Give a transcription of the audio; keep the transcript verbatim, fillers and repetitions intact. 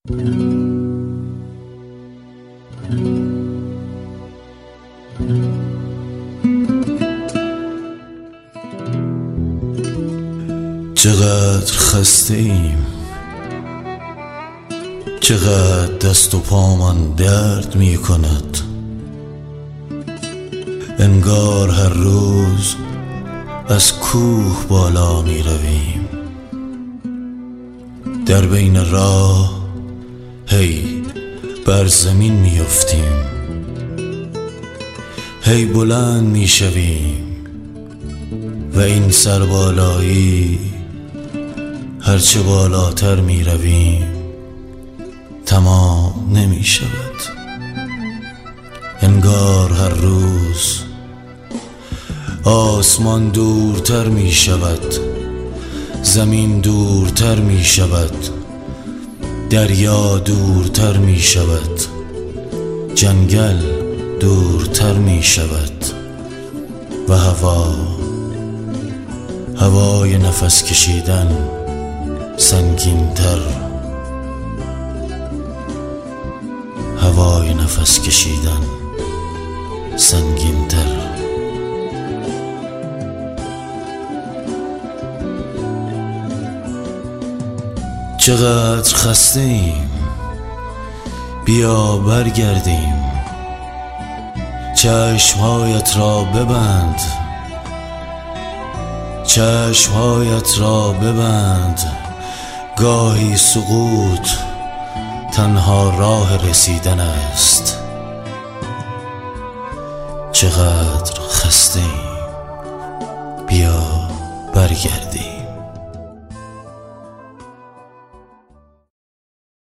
چقدر خسته ایم، چقدر دست و پامان درد می کند. انگار هر روز از کوه بالا می رویم، در بین راه هی بر زمین می افتیم، هی بلند می شویم و این سربالایی هرچه بالاتر می رویم تمام نمی شود. انگار هر روز آسمان دورتر می شود، زمین دورتر می شود، دریا دورتر می شود، جنگل دورتر می شود و هوا هوای نفس کشیدن سنگین‌تر، هوای نفس کشیدن سنگین‌تر. چقدر خسته ایم، بیا برگردیم، چشمهایت را ببند، چشمهایت را ببند. گاهی سقوط تنها راه رسیدن است. چقدر خسته ایم، بیا برگردیم.